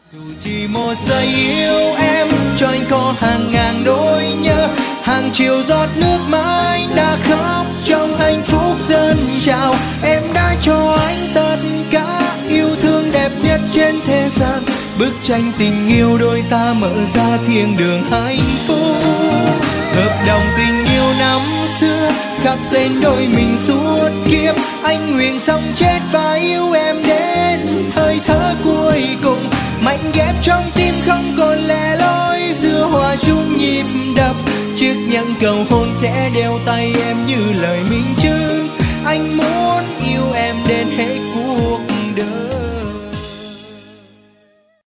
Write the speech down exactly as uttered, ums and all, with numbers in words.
dù chỉ một giây yêu em cho anh có hàng ngàn nỗi nhớ, hàng triệu giọt nước mắt anh đã khóc trong hạnh phúc dâng trào. Em đã cho anh tất cả yêu thương đẹp nhất trên thế gian, bức tranh tình yêu đôi ta mở ra thiên đường hạnh phúc. Hợp đồng tình yêu năm xưa khắc tên đôi mình suốt kiếp, anh nguyện sống chết và yêu em đến hơi thở cuối cùng. Mảnh ghép trong tim không còn lẻ loi, giữa hòa chung nhịp đập, chiếc nhẫn cầu hôn sẽ đeo tay em như lời minh chứng. Anh muốn yêu em đến hết